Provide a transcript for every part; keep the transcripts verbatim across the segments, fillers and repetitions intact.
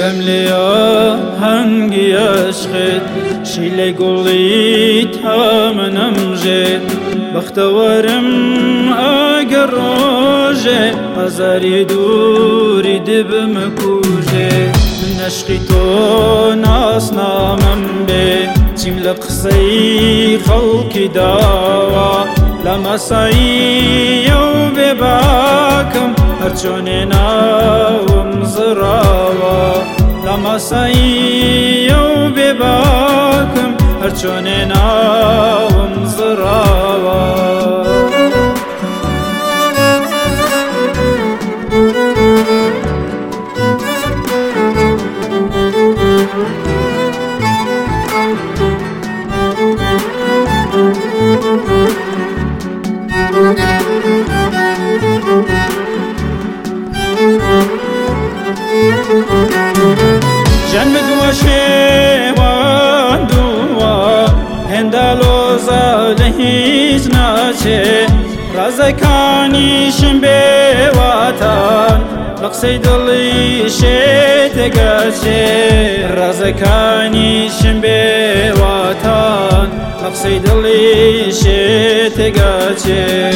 قمليا هنگي عشقت شيلي قوليت همنم جيت بختورم اگر روجه هزاری دوری دب مکوجه من عشقی تو ناس نامم بي تيم لقصي خلقي داوا لما سعيو بباكم هرچوني ناوم زراوا لما سعيو بباكم هرچوني ناوم زراوا جنب دوا شیوان دوا هندالو زال هیچ ناچه رازکانیشم به وطن لقصی دلی شیت گچه رازکانیشم به وطن لقصی دلی شیت گچه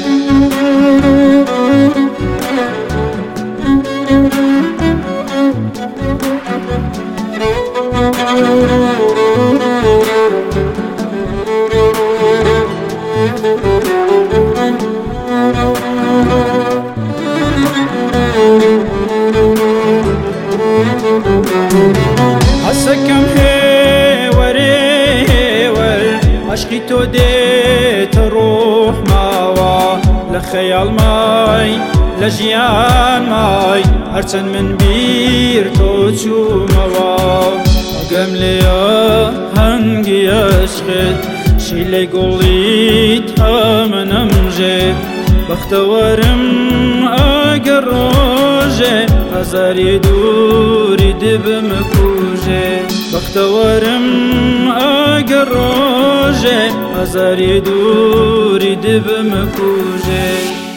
حسكم هوري هور عشقي تو دي تروح ماوا لخيال ماي لجيان ماي هرچن من بير تو چو موا قمليا هنگي عشقت شيلي قوليت همنم جيت بختورم اگر روجه هزاری دوری دب مکوجه بختورم اگر روجه هزاری دوری دب مکوجه